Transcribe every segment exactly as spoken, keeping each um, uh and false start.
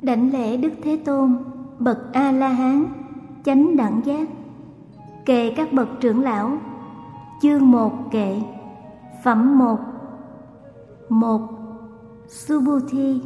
Đảnh lễ Đức Thế Tôn, bậc A-la-hán, chánh đẳng giác. Kệ các bậc trưởng lão. Chương một kệ. Phẩm một. một. Subhuti.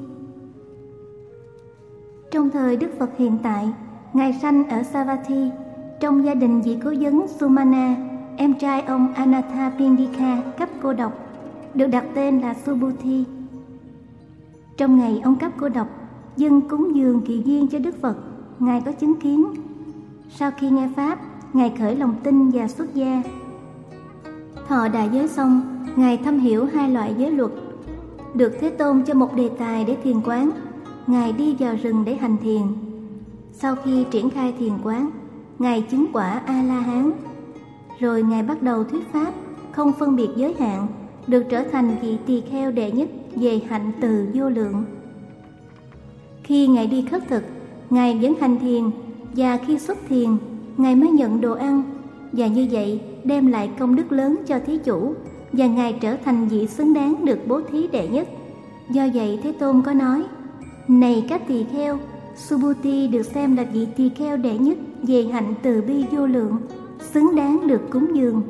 Trong thời Đức Phật hiện tại, Ngài sanh ở Savatthi, trong gia đình vị cố vấn Sumana, em trai ông Anathapindika cấp cô độc, được đặt tên là Subhuti. Trong ngày ông cấp cô độc, dân cúng dường kỳ duyên cho Đức Phật, Ngài có chứng kiến. Sau khi nghe Pháp, Ngài khởi lòng tin và xuất gia. Thọ đại giới xong, Ngài thâm hiểu hai loại giới luật. Được Thế Tôn cho một đề tài để thiền quán, Ngài đi vào rừng để hành thiền. Sau khi triển khai thiền quán, Ngài chứng quả A-la-hán. Rồi Ngài bắt đầu thuyết Pháp, không phân biệt giới hạn, được trở thành vị tỳ kheo đệ nhất về hạnh từ vô lượng. Khi Ngài đi khất thực, Ngài vẫn hành thiền, và khi xuất thiền, Ngài mới nhận đồ ăn, và như vậy đem lại công đức lớn cho thí chủ, và Ngài trở thành vị xứng đáng được bố thí đệ nhất. Do vậy Thế Tôn có nói: này các tỳ kheo, Subhuti được xem là vị tỳ kheo đệ nhất về hạnh từ bi vô lượng, xứng đáng được cúng dường.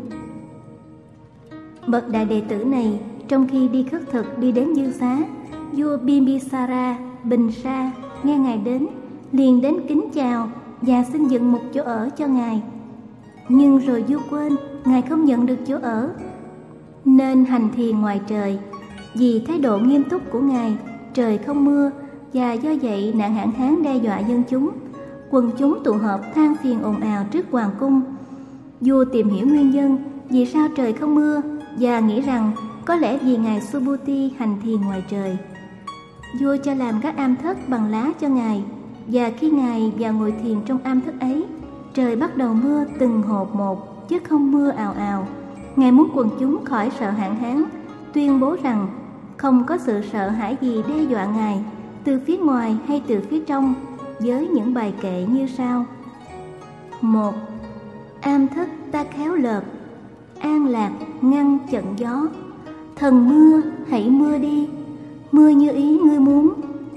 Bậc đại đệ tử này, trong khi đi khất thực đi đến dư xá, vua Bimbisara Bình Sa nghe Ngài đến, liền đến kính chào và xin dựng một chỗ ở cho Ngài. Nhưng rồi vua quên Ngài không nhận được chỗ ở, nên hành thiền ngoài trời. Vì thái độ nghiêm túc của Ngài, trời không mưa, và do vậy nạn hạn hán đe dọa dân chúng. Quần chúng tụ họp than phiền ồn ào trước hoàng cung. Vua tìm hiểu nguyên nhân vì sao trời không mưa, và nghĩ rằng có lẽ vì Ngài Subhuti hành thiền ngoài trời. Vua cho làm các am thất bằng lá cho Ngài, và khi Ngài vào ngồi thiền trong am thất ấy, trời bắt đầu mưa từng hột một, chứ không mưa ào ào. Ngài muốn quần chúng khỏi sợ hạn hán, tuyên bố rằng không có sự sợ hãi gì đe dọa Ngài, từ phía ngoài hay từ phía trong, với những bài kệ như sau. một. Am thất ta khéo lợp, an lạc ngăn trận gió. Thần mưa hãy mưa đi, mưa như ý ngươi muốn.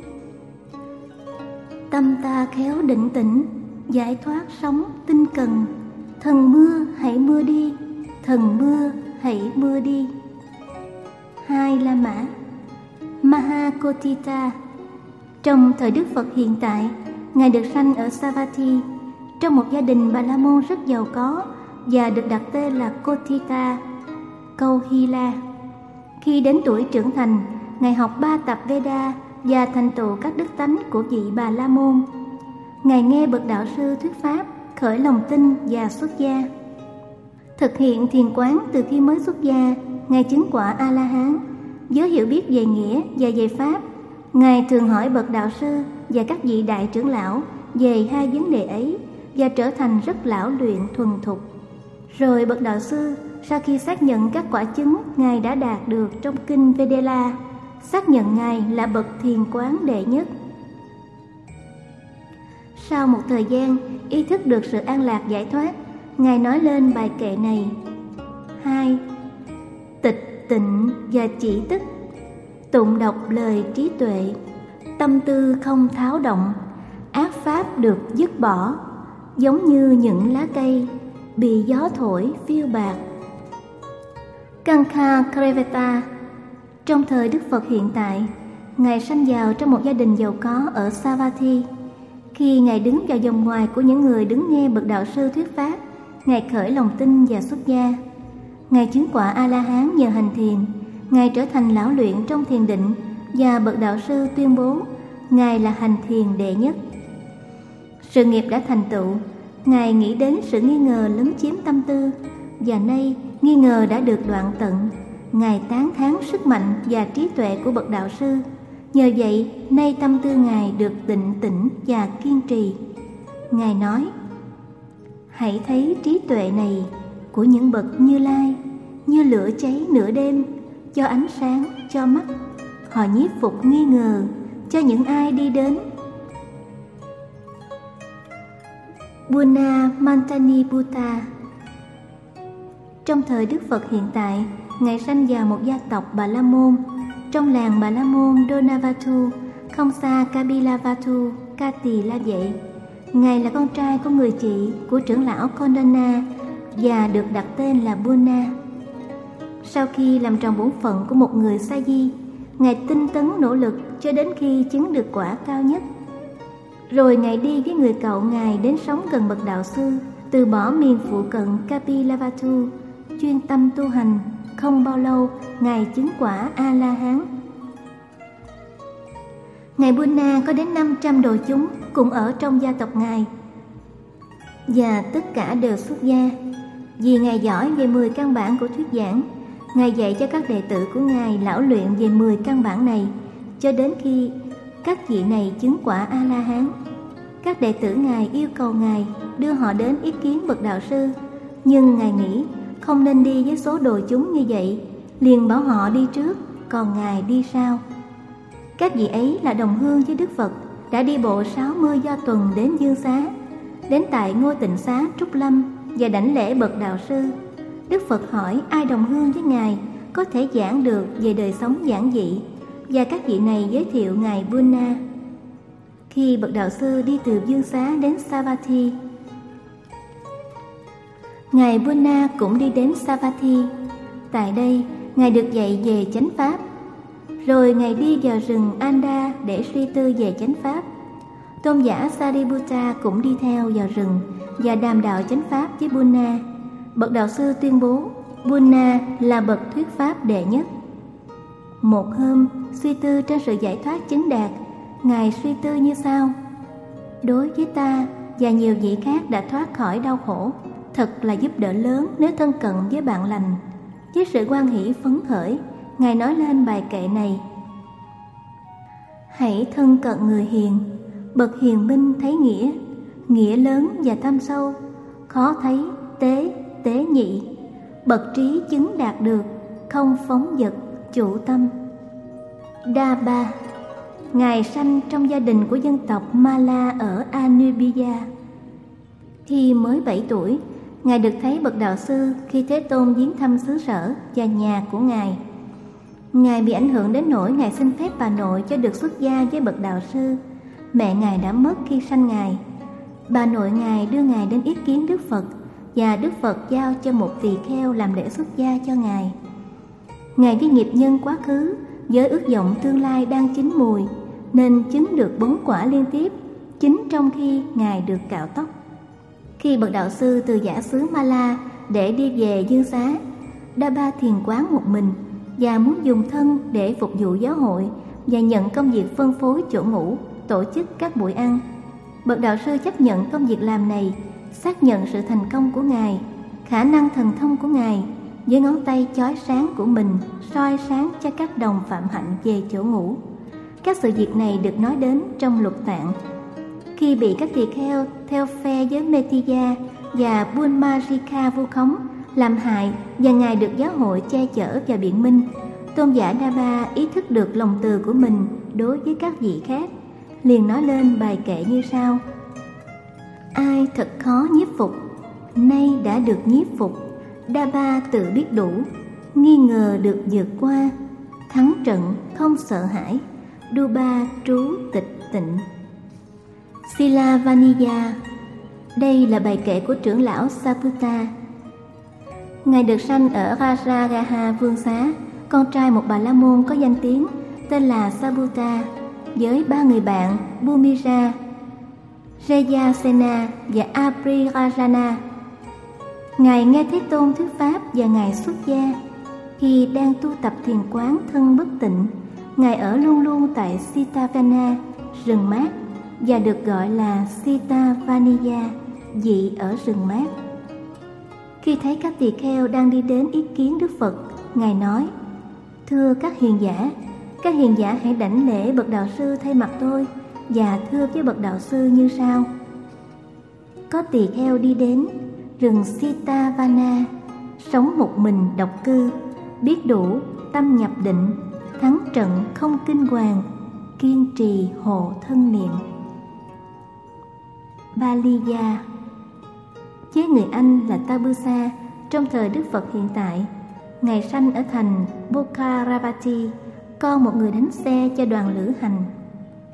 Tâm ta khéo định tĩnh, giải thoát sóng tinh cần. Thần mưa hãy mưa đi, thần mưa hãy mưa đi. Hai. La Mã Mahakotita. Trong thời Đức Phật hiện tại, Ngài được sanh ở Savatthi, trong một gia đình Bà La Môn rất giàu có, và được đặt tên là Kotita, Câu Hy La. Khi đến tuổi trưởng thành, Ngài học ba tập Veda và thành tựu các đức tánh của vị Bà La Môn. Ngài nghe bậc đạo sư thuyết Pháp, khởi lòng tin và xuất gia. Thực hiện thiền quán từ khi mới xuất gia, Ngài chứng quả A-la-hán. Với hiểu biết về nghĩa và về Pháp, Ngài thường hỏi bậc đạo sư và các vị đại trưởng lão về hai vấn đề ấy, và trở thành rất lão luyện thuần thục. Rồi bậc đạo sư, sau khi xác nhận các quả chứng Ngài đã đạt được trong kinh Vedela, xác nhận Ngài là bậc thiền quán đệ nhất. Sau một thời gian ý thức được sự an lạc giải thoát, Ngài nói lên bài kệ này. Hai. Tịch tịnh và chỉ tức, tụng đọc lời trí tuệ. Tâm tư không tháo động, ác pháp được dứt bỏ, giống như những lá cây bị gió thổi phiêu bạt. Kankha Kreveta. Trong thời Đức Phật hiện tại, Ngài sanh vào trong một gia đình giàu có ở Savatthi. Khi Ngài đứng vào vòng ngoài của những người đứng nghe bậc đạo sư thuyết Pháp, Ngài khởi lòng tin và xuất gia. Ngài chứng quả A-la-hán nhờ hành thiền. Ngài trở thành lão luyện trong thiền định, và bậc đạo sư tuyên bố Ngài là hành thiền đệ nhất. Sự nghiệp đã thành tựu, Ngài nghĩ đến sự nghi ngờ lấn chiếm tâm tư, và nay nghi ngờ đã được đoạn tận. Ngài tán thán sức mạnh và trí tuệ của bậc đạo sư. Nhờ vậy, nay tâm tư Ngài được tịnh tĩnh và kiên trì. Ngài nói: hãy thấy trí tuệ này của những bậc Như Lai, như lửa cháy nửa đêm, cho ánh sáng cho mắt. Họ nhiếp phục nghi ngờ cho những ai đi đến. Bunna Mantani Buddha. Trong thời Đức Phật hiện tại, Ngài sanh vào một gia tộc Bà La Môn. Trong làng Bà La Môn Donavatu không xa Kapilavatthu, Ca Tỳ La Vệ. Ngài là con trai của người chị của trưởng lão Kondana và được đặt tên là Bunna. Sau khi làm tròn bổn phận của một người sa di, Ngài tinh tấn nỗ lực cho đến khi chứng được quả cao nhất. Rồi Ngài đi với người cậu Ngài đến sống gần bậc đạo sư, từ bỏ miền phụ cận Kapilavatthu, chuyên tâm tu hành. Không bao lâu, Ngài chứng quả A-la-hán. Ngài Bunna có đến năm trăm đồ chúng cùng ở trong gia tộc Ngài, và tất cả đều xuất gia. Vì Ngài giỏi về mười căn bản của thuyết giảng, Ngài dạy cho các đệ tử của Ngài lão luyện về mười căn bản này cho đến khi các vị này chứng quả A-la-hán. Các đệ tử Ngài yêu cầu Ngài đưa họ đến ý kiến bậc đạo sư, nhưng Ngài nghĩ không nên đi với số đồ chúng như vậy, liền bảo họ đi trước, còn Ngài đi sau. Các vị ấy là đồng hương với Đức Phật, đã đi bộ sáu mươi do tuần đến Dương Xá, đến tại Ngôi Tịnh Xá Trúc Lâm và đảnh lễ bậc đạo sư. Đức Phật hỏi ai đồng hương với Ngài có thể giảng được về đời sống giản dị, và các vị này giới thiệu Ngài Bunna. Khi bậc đạo sư đi từ Dương Xá đến Savatthi, Ngài Bunna cũng đi đến Savatthi. Tại đây, Ngài được dạy về chánh pháp. Rồi Ngài đi vào rừng Anda để suy tư về chánh pháp. Tôn giả Sariputta cũng đi theo vào rừng và đàm đạo chánh pháp với Bunna. Bậc đạo sư tuyên bố Bunna là bậc thuyết pháp đệ nhất. Một hôm, suy tư trên sự giải thoát chứng đạt, Ngài suy tư như sau: đối với ta và nhiều vị khác đã thoát khỏi đau khổ, thật là giúp đỡ lớn nếu thân cận với bạn lành. Với sự hoan hỷ phấn khởi, Ngài nói lên bài kệ này: hãy thân cận người hiền, bậc hiền minh thấy nghĩa, nghĩa lớn và thâm sâu, khó thấy, tế, tế nhị, bậc trí chứng đạt được, không phóng dật, chủ tâm. Đa Ba. Ngài sanh trong gia đình của dân tộc Mala ở Anubia. Khi mới bảy tuổi, Ngài được thấy bậc đạo sư khi Thế Tôn viếng thăm xứ sở và nhà của Ngài. Ngài bị ảnh hưởng đến nỗi Ngài xin phép bà nội cho được xuất gia với bậc đạo sư. Mẹ Ngài đã mất khi sanh Ngài. Bà nội Ngài đưa Ngài đến ý kiến Đức Phật, và Đức Phật giao cho một tỳ kheo làm lễ xuất gia cho Ngài. Ngài với nghiệp nhân quá khứ với ước vọng tương lai đang chín mùi, nên chứng được bốn quả liên tiếp, chính trong khi Ngài được cạo tóc. Khi bậc đạo sư từ giả xứ Mala để đi về Dương Xá, Đa Ba thiền quán một mình và muốn dùng thân để phục vụ giáo hội và nhận công việc phân phối chỗ ngủ, tổ chức các buổi ăn. Bậc đạo sư chấp nhận công việc làm này, xác nhận sự thành công của Ngài, khả năng thần thông của Ngài, với ngón tay chói sáng của mình soi sáng cho các đồng phạm hạnh về chỗ ngủ. Các sự việc này được nói đến trong Lục Tạng. Khi bị các tỳ kheo theo phe với Metiya và Bunmarika vu khống, làm hại, và Ngài được giáo hội che chở và biện minh, Tôn giả Đa Ba ý thức được lòng từ của mình đối với các vị khác, liền nói lên bài kệ như sau: ai thật khó nhiếp phục, nay đã được nhiếp phục. Đa Ba tự biết đủ, nghi ngờ được vượt qua, thắng trận không sợ hãi, Đu Ba trú tịch tịnh. Sila Vaniya. Đây là bài kệ của trưởng lão Saputta. Ngài được sanh ở Rajagaha Vương Xá, con trai một bà la môn có danh tiếng tên là Saputta, với ba người bạn Bhumira, Rayasena và Aprirajana. Ngài nghe Thế Tôn thuyết pháp và Ngài xuất gia. Khi đang tu tập thiền quán thân bất tịnh, Ngài ở luôn luôn tại Sitavana, rừng mát, và được gọi là Sitavaniya, vị ở rừng mát. Khi thấy các tỳ kheo đang đi đến ý kiến Đức Phật, Ngài nói: thưa các hiền giả, các hiền giả hãy đảnh lễ bậc đạo sư thay mặt tôi, và thưa với bậc đạo sư như sau: có tỳ kheo đi đến rừng Sitavana, sống một mình độc cư, biết đủ, tâm nhập định, thắng trận không kinh hoàng, kiên trì hộ thân niệm. Baliya. Với người Anh là Tabusa, trong thời Đức Phật hiện tại, Ngài sanh ở thành Bokharavati, con một người đánh xe cho đoàn lữ hành.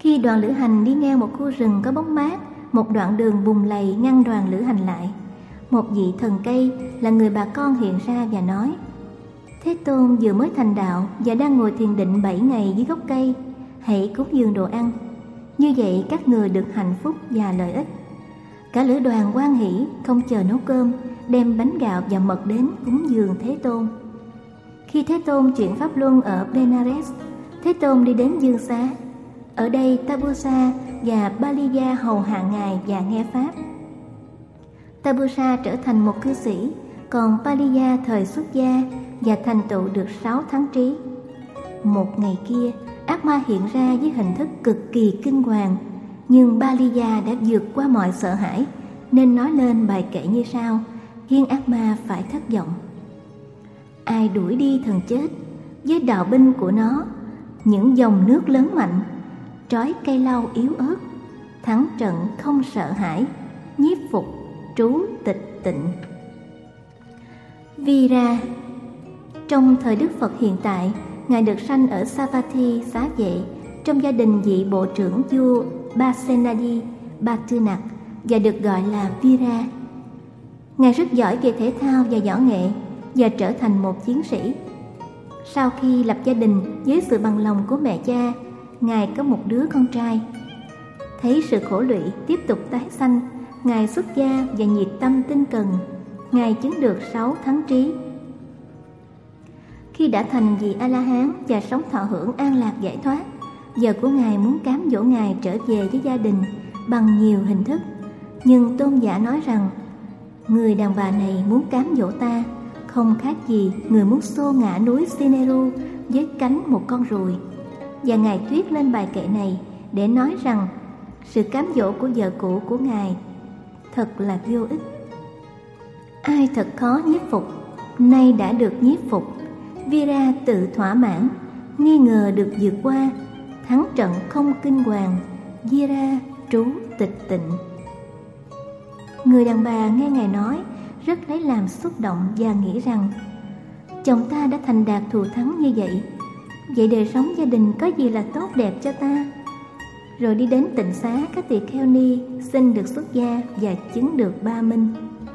Khi đoàn lữ hành đi ngang một khu rừng có bóng mát, một đoạn đường bùn lầy ngăn đoàn lữ hành lại. Một vị thần cây là người bà con hiện ra và nói: Thế Tôn vừa mới thành đạo và đang ngồi thiền định bảy ngày dưới gốc cây, hãy cúng dường đồ ăn. Như vậy các người được hạnh phúc và lợi ích. Cả lữ đoàn hoan hỉ, không chờ nấu cơm, đem bánh gạo và mật đến cúng dường Thế Tôn. Khi Thế Tôn chuyển pháp luân ở Benares, Thế Tôn đi đến Dương Xá. Ở đây Tabusa và Baliya hầu hạ Ngài và nghe pháp. Tabusa trở thành một cư sĩ, còn Baliya thời xuất gia và thành tựu được sáu tháng trí. Một ngày kia, ác ma hiện ra với hình thức cực kỳ kinh hoàng, nhưng Baliya đã vượt qua mọi sợ hãi nên nói lên bài kệ như sau, khiến ác ma phải thất vọng. Ai đuổi đi thần chết với đạo binh của nó, những dòng nước lớn mạnh, trói cây lau yếu ớt, thắng trận không sợ hãi, nhiếp phục trú tịch tịnh. Vira. Trong thời Đức Phật hiện tại, Ngài được sanh ở Savatthi xá vệ trong gia đình vị bộ trưởng vua Basenadi Batunak và được gọi là Vira. Ngài rất giỏi về thể thao và võ nghệ và trở thành một chiến sĩ. Sau khi lập gia đình với sự bằng lòng của mẹ cha, Ngài có một đứa con trai. Thấy sự khổ lụy tiếp tục tái sanh, Ngài xuất gia và nhiệt tâm tinh cần. Ngài chứng được sáu tháng trí. Khi đã thành vị A-la-hán và sống thọ hưởng an lạc giải thoát, giờ của Ngài muốn cám dỗ Ngài trở về với gia đình bằng nhiều hình thức. Nhưng tôn giả nói rằng, người đàn bà này muốn cám dỗ ta không khác gì người muốn xô ngã núi Sineru với cánh một con ruồi. Và Ngài thuyết lên bài kệ này để nói rằng sự cám dỗ của vợ cũ của Ngài thật là vô ích. Ai thật khó nhiếp phục, nay đã được nhiếp phục. Vira tự thỏa mãn, nghi ngờ được vượt qua, thắng trận không kinh hoàng, Vira trú tịch tịnh. Người đàn bà nghe Ngài nói rất lấy làm xúc động và nghĩ rằng chồng ta đã thành đạt thù thắng như vậy, vậy đời sống gia đình có gì là tốt đẹp cho ta. Rồi đi đến tịnh xá các tỳ kheo ni xin được xuất gia và chứng được ba minh.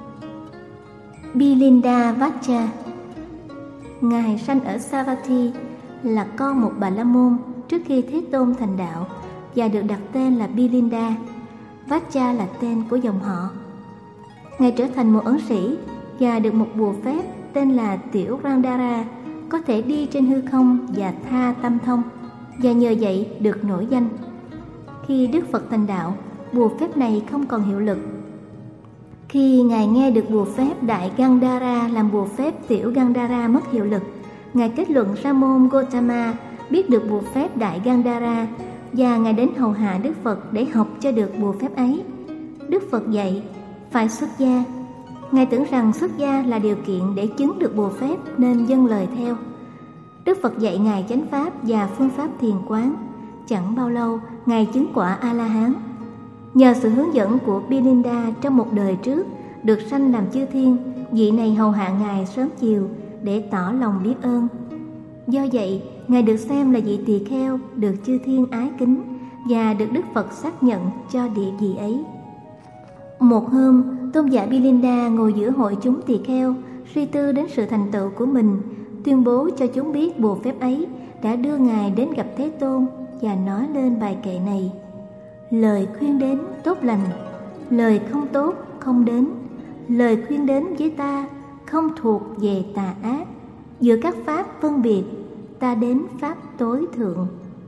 Bilinda Vacha. Ngài sanh ở Savatthi, là con một bà la môn trước khi Thế Tôn thành đạo và được đặt tên là Bilinda. Vacha là tên của dòng họ. Ngài trở thành một ấn sĩ và được một bùa phép tên là Tiểu Randara, có thể đi trên hư không và tha tâm thông, và nhờ vậy được nổi danh. Khi Đức Phật thành đạo, bùa phép này không còn hiệu lực. Khi Ngài nghe được bùa phép Đại Gandhara làm bùa phép Tiểu Gandhara mất hiệu lực, Ngài kết luận Sa môn Gotama biết được bùa phép Đại Gandhara và Ngài đến hầu hạ Đức Phật để học cho được bùa phép ấy. Đức Phật dạy phải xuất gia. Ngài tưởng rằng xuất gia là điều kiện để chứng được bùa phép nên dâng lời theo. Đức Phật dạy Ngài chánh pháp và phương pháp thiền quán. Chẳng bao lâu, Ngài chứng quả A-la-hán. Nhờ sự hướng dẫn của Bilinda trong một đời trước, được sanh làm chư thiên, vị này hầu hạ Ngài sớm chiều để tỏ lòng biết ơn. Do vậy, Ngài được xem là vị tỳ kheo được chư thiên ái kính và được Đức Phật xác nhận cho địa vị ấy. Một hôm, tôn giả Bilinda ngồi giữa hội chúng tỳ kheo, suy tư đến sự thành tựu của mình, tuyên bố cho chúng biết bùa phép ấy đã đưa Ngài đến gặp Thế Tôn và nói lên bài kệ này: lời khuyên đến tốt lành, lời không tốt không đến. Lời khuyên đến với ta không thuộc về tà ác. Giữa các pháp phân biệt, ta đến pháp tối thượng.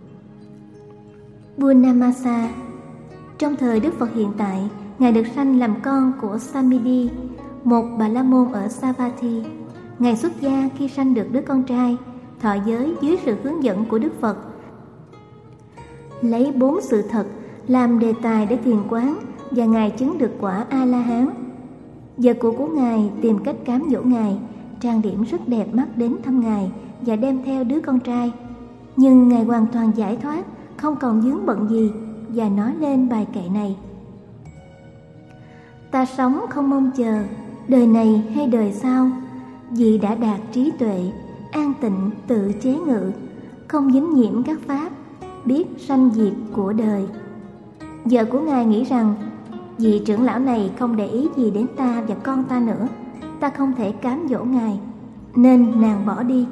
Bunnamasa. Trong thời Đức Phật hiện tại, Ngài được sanh làm con của Samidi, một bà la môn ở Savatthi. Ngài xuất gia khi sanh được đứa con trai, thọ giới dưới sự hướng dẫn của Đức Phật. Lấy bốn sự thật làm đề tài để thiền quán và Ngài chứng được quả A-la-hán. Vợ cũ của Ngài tìm cách cám dỗ Ngài, trang điểm rất đẹp mắt đến thăm Ngài và đem theo đứa con trai. Nhưng Ngài hoàn toàn giải thoát, không còn vướng bận gì và nói lên bài kệ này: ta sống không mong chờ, đời này hay đời sau, vì đã đạt trí tuệ, an tịnh tự chế ngự, không dính nhiễm các pháp, biết sanh diệt của đời. Vợ của ngài nghĩ rằng vị trưởng lão này không để ý gì đến ta và con ta nữa, ta không thể cám dỗ ngài, nên nàng bỏ đi.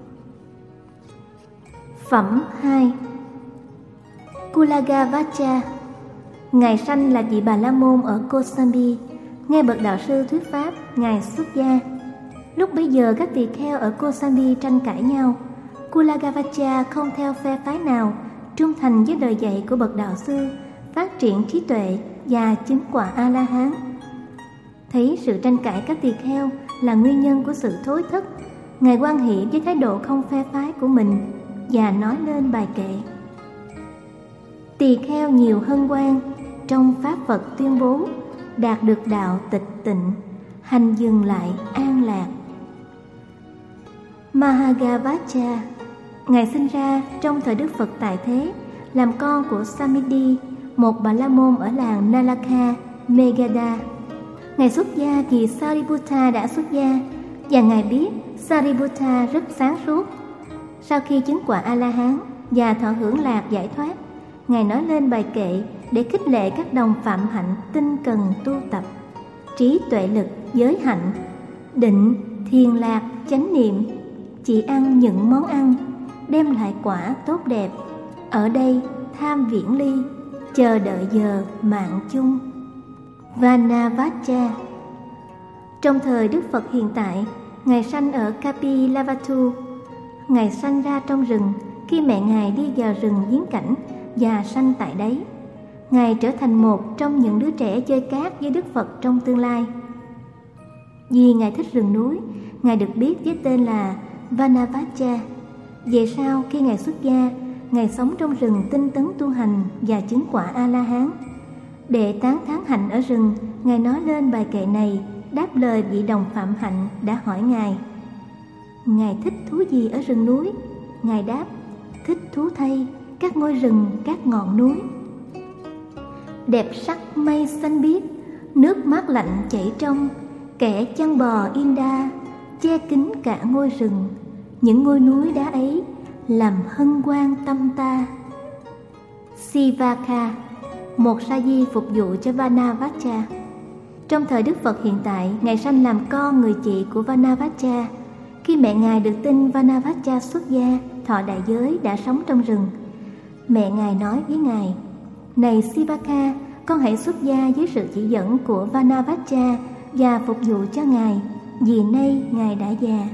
Phẩm hai. Kulagavacha. Ngài sanh là vị Bà La Môn ở Kosambi. Nghe bậc đạo sư thuyết pháp, ngài xuất gia. Lúc bấy giờ các tỳ kheo ở Kosambi tranh cãi nhau. Kulagavacha không theo phe phái nào, trung thành với lời dạy của bậc đạo sư, phát triển trí tuệ và chứng quả A-la-hán. Thấy sự tranh cãi các tỳ kheo là nguyên nhân của sự thối thất, ngài hoan hỷ với thái độ không phe phái của mình và nói lên bài kệ: tỳ kheo nhiều hân hoan, trong pháp Phật tuyên bố, đạt được đạo tịch tịnh, hành dừng lại an lạc. Mahagavacha. Ngài sinh ra trong thời Đức Phật tại thế, làm con của Samiti, một Bà La Môn ở làng Nalaka, Megada. Ngài xuất gia vì Sariputta đã xuất gia, và ngài biết Sariputta rất sáng suốt. Sau khi chứng quả A-la-hán và thọ hưởng lạc giải thoát, ngài nói lên bài kệ để khích lệ các đồng phạm hạnh tinh cần tu tập: trí tuệ lực, giới hạnh, định, thiền lạc, chánh niệm, chỉ ăn những món ăn đem lại quả tốt đẹp. Ở đây tham viễn ly, chờ đợi giờ mạng chung. Vanavacha. Trong thời Đức Phật hiện tại, ngài sanh ở Kapilavatu. Ngài sanh ra trong rừng khi mẹ ngài đi vào rừng viếng cảnh và sanh tại đấy. Ngài trở thành một trong những đứa trẻ chơi cát với Đức Phật trong tương lai. Vì ngài thích rừng núi, ngài được biết với tên là Vanavacha. Về sau khi ngài xuất gia, ngài sống trong rừng tinh tấn tu hành và chứng quả A-la-hán. Để tán thán hạnh ở rừng, ngài nói lên bài kệ này đáp lời vị đồng phạm hạnh đã hỏi ngài: ngài thích thú gì ở rừng núi? Ngài đáp: thích thú thay các ngôi rừng, các ngọn núi. Đẹp sắc mây xanh biếc, nước mát lạnh chảy trong, kẻ chăn bò yên đa, che kín cả ngôi rừng. Những ngôi núi đá ấy làm hân hoan tâm ta. Sivaka, một sa di phục vụ cho Vanavacha. Trong thời Đức Phật hiện tại, ngài sanh làm con người chị của Vanavacha. Khi mẹ ngài được tin Vanavacha xuất gia, thọ đại giới, đã sống trong rừng, mẹ ngài nói với ngài: này Sivaka, con hãy xuất gia dưới sự chỉ dẫn của Vanavacha và phục vụ cho ngài, vì nay ngài đã già.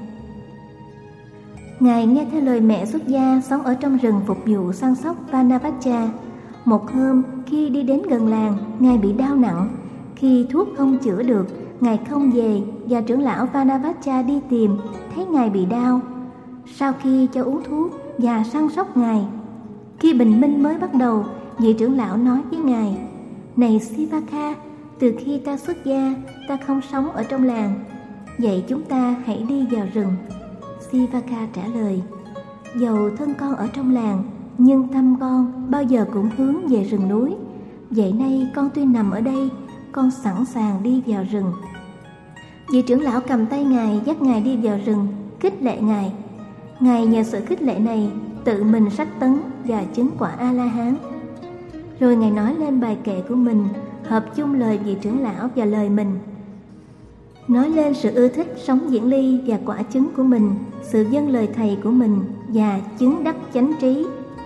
Ngài nghe theo lời mẹ xuất gia, sống ở trong rừng phục vụ săn sóc Vanavacha. Một hôm, khi đi đến gần làng, ngài bị đau nặng. Khi thuốc không chữa được, ngài không về, và trưởng lão Vanavacha đi tìm, thấy ngài bị đau. Sau khi cho uống thuốc và săn sóc ngài, khi bình minh mới bắt đầu, vị trưởng lão nói với ngài: này Sivaka, từ khi ta xuất gia, ta không sống ở trong làng, vậy chúng ta hãy đi vào rừng. Sivaka trả lời: dầu thân con ở trong làng, nhưng tâm con bao giờ cũng hướng về rừng núi. Vậy nay con tuy nằm ở đây, con sẵn sàng đi vào rừng. Vị trưởng lão cầm tay ngài, dắt ngài đi vào rừng, khích lệ ngài. Ngài nhờ sự khích lệ này tự mình sách tấn và chứng quả A-la-hán. Rồi ngài nói lên bài kệ của mình, hợp chung lời vị trưởng lão và lời mình, nói lên sự ưa thích sống viễn ly và quả chứng của mình, sự vâng lời thầy của mình và chứng đắc chánh trí.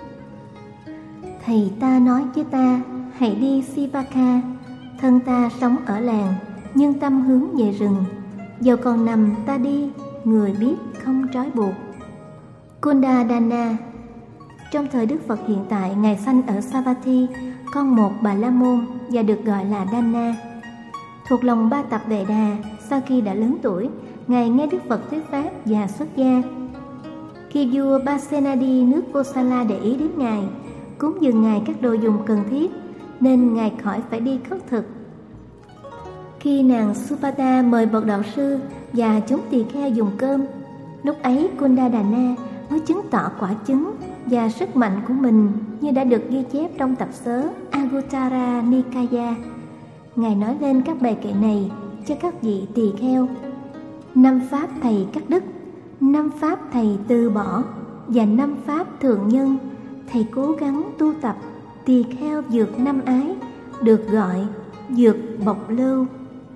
Thầy ta nói với ta: hãy đi Sivaka, thân ta sống ở làng, nhưng tâm hướng về rừng. Dầu còn nằm ta đi, người biết không trói buộc. Kundadana. Trong thời Đức Phật hiện tại, ngài sanh ở Savatthi, con một Bà La Môn, và được gọi là Dana. Thuộc lòng ba tập Vệ Đà, sau khi đã lớn tuổi, ngài nghe Đức Phật thuyết pháp và xuất gia. Khi vua Pasenadi nước Kosala để ý đến ngài, cúng dường ngài các đồ dùng cần thiết, nên ngài khỏi phải đi khất thực. Khi nàng Supata mời bậc đạo sư và chúng tỳ kheo dùng cơm, lúc ấy Kundadana mới chứng tỏ quả chứng và sức mạnh của mình như đã được ghi chép trong tập sớ Anguttara Nikaya. Ngài nói lên các bài kệ này cho các vị tỳ kheo: năm pháp thầy cắt đứt, năm pháp thầy từ bỏ, và năm pháp thượng nhân, thầy cố gắng tu tập tỳ kheo dược năm ái, được gọi dược bộc lưu.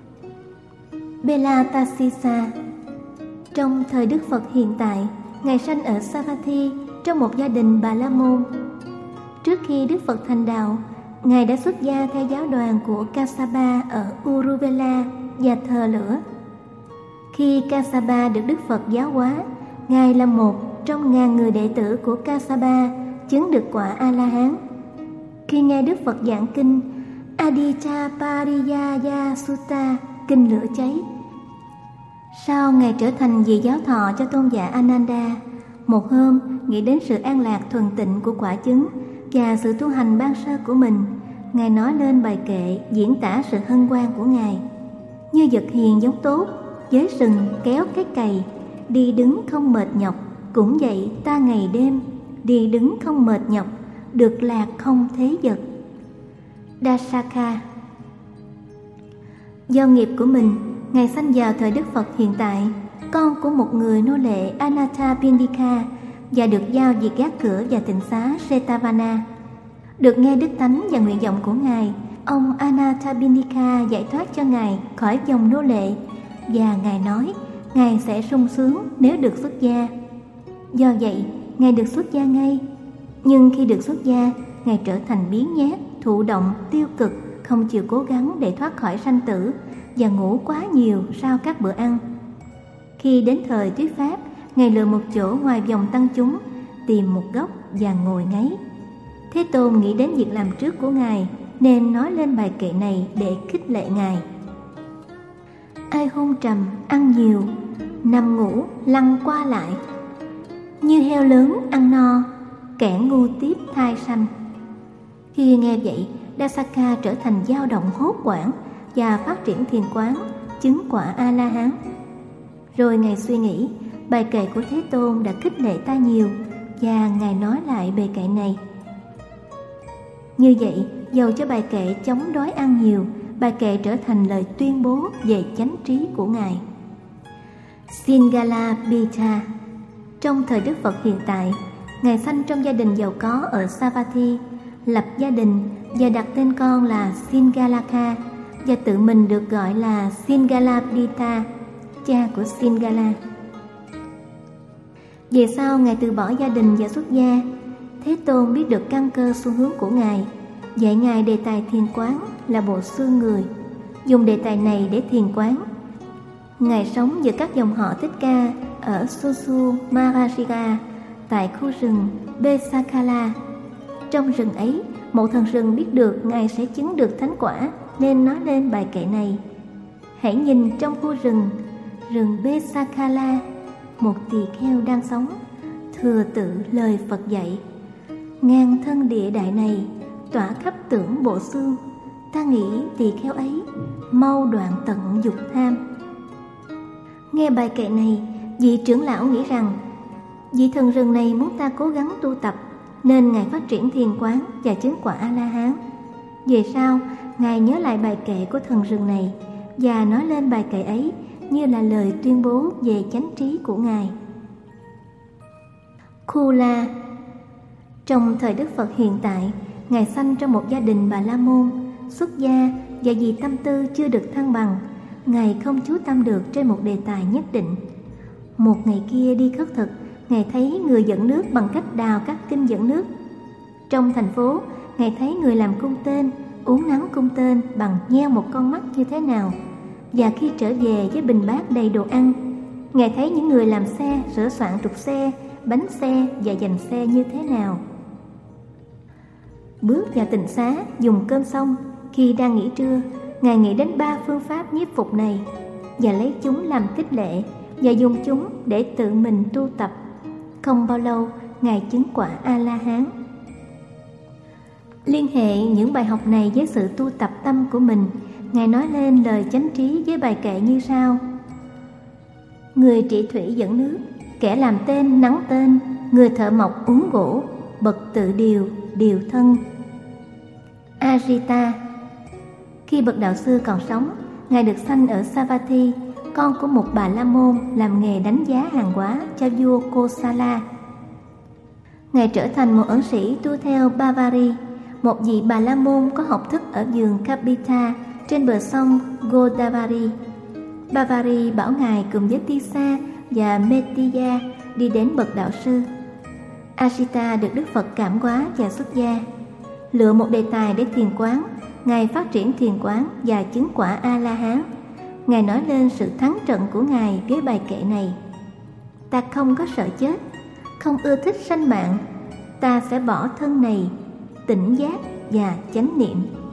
Belatassisa. Trong thời Đức Phật hiện tại, Ngài sanh ở Savatthi trong một gia đình Bà La Môn. Trước khi Đức Phật thành đạo, Ngài đã xuất gia theo giáo đoàn của Kassapa ở Uruvela và thờ lửa. Khi Kassapa được Đức Phật giáo hóa, Ngài là một trong ngàn người đệ tử của Kassapa chứng được quả A-la-hán. Khi nghe Đức Phật giảng kinh Adicca Pariyaya Sutta, kinh lửa cháy, sau Ngài trở thành vị giáo thọ cho tôn giả Ananda. Một hôm, nghĩ đến sự an lạc thuần tịnh của quả chứng và sự tu hành ban sơ của mình, Ngài nói lên bài kệ diễn tả sự hân hoan của Ngài. Như vật hiền giống tốt, với sừng kéo cái cày, đi đứng không mệt nhọc, cũng vậy ta ngày đêm, đi đứng không mệt nhọc, được lạc không thế vật. Dasaka. Do nghiệp của mình, Ngài sanh vào thời Đức Phật hiện tại, con của một người nô lệ Anathapindika, và được giao việc gác cửa và tịnh xá Setavana. Được nghe đức tánh và nguyện vọng của Ngài, ông Anathapindika giải thoát cho Ngài khỏi dòng nô lệ, và Ngài nói Ngài sẽ sung sướng nếu được xuất gia. Do vậy, Ngài được xuất gia ngay. Nhưng khi được xuất gia, Ngài trở thành biếng nhác, thụ động, tiêu cực, không chịu cố gắng để thoát khỏi sanh tử, và ngủ quá nhiều sau các bữa ăn. Khi đến thời thuyết pháp, Ngài lựa một chỗ ngoài vòng tăng chúng, tìm một góc và ngồi ngáy. Thế Tôn nghĩ đến việc làm trước của Ngài, nên nói lên bài kệ này để khích lệ Ngài. Ai hôn trầm, ăn nhiều, nằm ngủ, lăn qua lại, như heo lớn ăn no, kẻ ngu tiếp thai sanh. Khi nghe vậy, Dasaka trở thành dao động hốt hoảng và phát triển thiền quán, chứng quả A-la-hán. Rồi Ngài suy nghĩ, bài kệ của Thế Tôn đã khích lệ ta nhiều, và Ngài nói lại bài kệ này. Như vậy, dầu cho bài kệ chống đói ăn nhiều, bài kệ trở thành lời tuyên bố về chánh trí của Ngài. Singalabhita. Trong thời Đức Phật hiện tại, Ngài sanh trong gia đình giàu có ở Savatthi, lập gia đình và đặt tên con là Singalaka, và tự mình được gọi là Singalabhita, cha của Singala. Về sau, Ngài từ bỏ gia đình và xuất gia. Thế Tôn biết được căn cơ xu hướng của Ngài, dạy Ngài đề tài thiền quán là bộ xương người, dùng đề tài này để thiền quán. Ngài sống giữa các dòng họ Thích Ca ở Susu Mahariga, tại khu rừng Besakala. Trong rừng ấy, một thần rừng biết được Ngài sẽ chứng được thánh quả, nên nói lên bài kệ này. Hãy nhìn trong khu rừng, rừng Besakala, một tỳ kheo đang sống, thừa tự lời Phật dạy. Ngàn thân địa đại này, tỏa khắp tưởng bộ xương, ta nghĩ tỳ kheo ấy mau đoạn tận dục tham. Nghe bài kệ này, vị trưởng lão nghĩ rằng vị thần rừng này muốn ta cố gắng tu tập, nên Ngài phát triển thiền quán và chứng quả A-la-hán. Về sau, Ngài nhớ lại bài kệ của thần rừng này và nói lên bài kệ ấy như là lời tuyên bố về chánh trí của Ngài. Kula. Trong thời Đức Phật hiện tại, Ngài sanh trong một gia đình Bà La Môn, xuất gia, và vì tâm tư chưa được thăng bằng, Ngài không chú tâm được trên một đề tài nhất định. Một ngày kia đi khất thực, Ngài thấy người dẫn nước bằng cách đào các kinh dẫn nước. Trong thành phố, Ngài thấy người làm cung tên, uốn nắn cung tên bằng nheo một con mắt như thế nào. Và khi trở về với bình bát đầy đồ ăn, Ngài thấy những người làm xe sửa soạn trục xe, bánh xe và dành xe như thế nào. Bước vào tịnh xá dùng cơm xong, khi đang nghỉ trưa, Ngài nghĩ đến ba phương pháp nhiếp phục này và lấy chúng làm khích lệ và dùng chúng để tự mình tu tập. Không bao lâu, Ngài chứng quả A-la-hán. Liên hệ những bài học này với sự tu tập tâm của mình, Ngài nói lên lời chánh trí với bài kệ như sau. Người trị thủy dẫn nước, kẻ làm tên nắng tên, người thợ mộc uống gỗ, bậc tự điều, điều thân. Ajita. Khi bậc đạo sư còn sống, Ngài được sanh ở Savatthi, con của một bà la môn làm nghề đánh giá hàng hóa cho vua Kosala. Ngài trở thành một ẩn sĩ tu theo Bavari, một vị Bà La Môn có học thức ở vườn Kapita trên bờ sông Godavari. Bavari bảo Ngài cùng với Tissa và Metiya đi đến bậc đạo sư. Asita được Đức Phật cảm hóa và xuất gia. Lựa một đề tài để thiền quán, Ngài phát triển thiền quán và chứng quả A-la-hán. Ngài nói lên sự thắng trận của Ngài với bài kệ này: ta không có sợ chết, không ưa thích sanh mạng, ta sẽ bỏ thân này, tỉnh giác và chánh niệm.